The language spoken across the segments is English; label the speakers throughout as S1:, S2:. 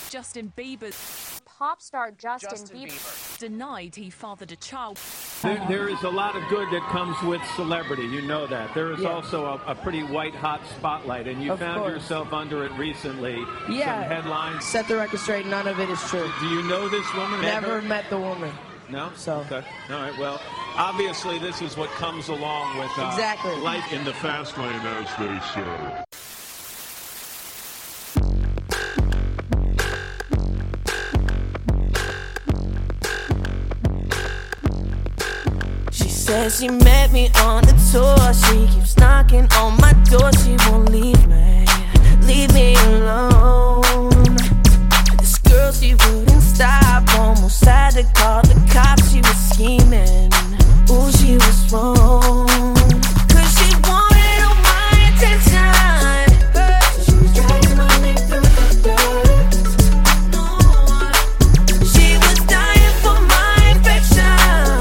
S1: Justin Bieber.
S2: Pop star Justin Bieber
S1: Denied he fathered a child.
S3: There is a lot of good that comes with celebrity. You know that. There is also a pretty white-hot spotlight, and you found yourself under it recently.
S4: Yeah.
S3: Some headlines.
S4: Set the record straight. None of it is true.
S3: Do you know this woman?
S4: Never met the woman.
S3: No?
S4: So.
S3: Okay. All right. Well, obviously, this is what comes along with
S4: exactly.
S3: life in the fast lane, as they say.
S5: Says she met me on the tour. She keeps knocking on my door. She won't leave me alone. This girl, she wouldn't stop. Almost had to call the cops. She was scheming. Ooh, she was wrong. 'Cause she wanted all my attention. She was dragging my name through the dirt. She was dying for my affection.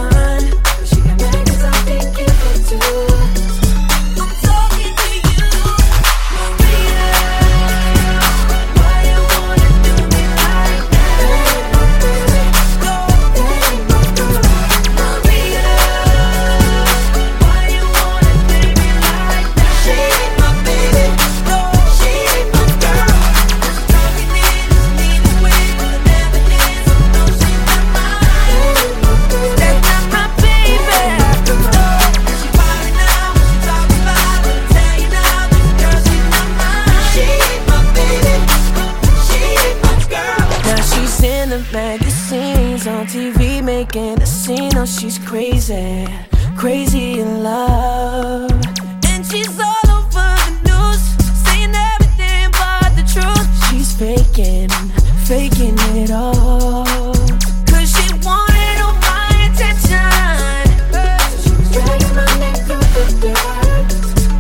S5: Magazines on TV making a scene. Oh, she's crazy, crazy in love. And she's all over the news, saying everything but the truth. She's faking it all. 'Cause she wanted all my attention. She was dragging my name through the dirt.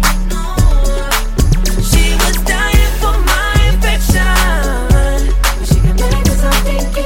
S5: She was dying for my affection. She got mad 'cause I'm thinking.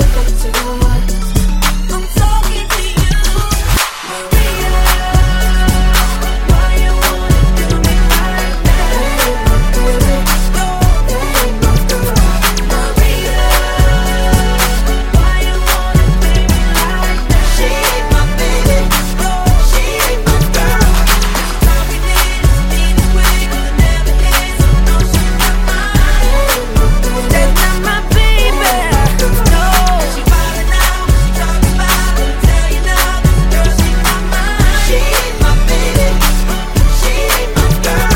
S5: I'm talking to you, Maria. Why you wanna do me like that? That ain't my girl, Maria. Why you wanna play me like that? She ain't my baby, she ain't my girl. Talking in the speed way, 'cause I never did, so no, she's not mine. That's not my baby, no. She wildin' out, she talking about it. Tell you now, this girl, she not mine. She ain't my baby, she ain't my girl.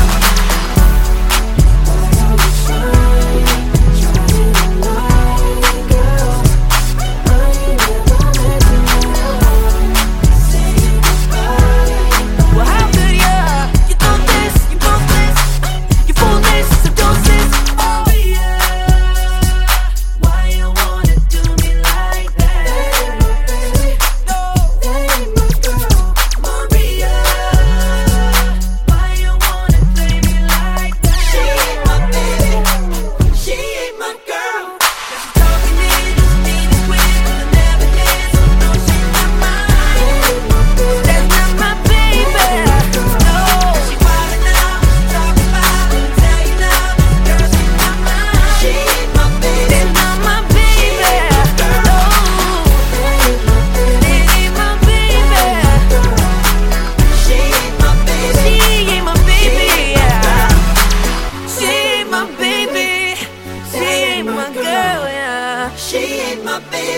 S5: Well, how could you thought this, you both this, you foolish, so don't sis. Oh yeah, why you wanna do me like that? No, that ain't my girl, Maria. Why you wanna play me like that? She ain't my baby, she ain't my girl. Now she's talking in the speed way, 'cause I never did, so no, she's not mine. That's not my baby, no. She wildin' out, she talking about it. Tell you now, this girl, she not mine. She ain't my baby, that's not my baby, no. It ain't my baby. She ain't my baby, she ain't my baby, yeah. She ain't my baby, she ain't my girl, yeah. She ain't my baby.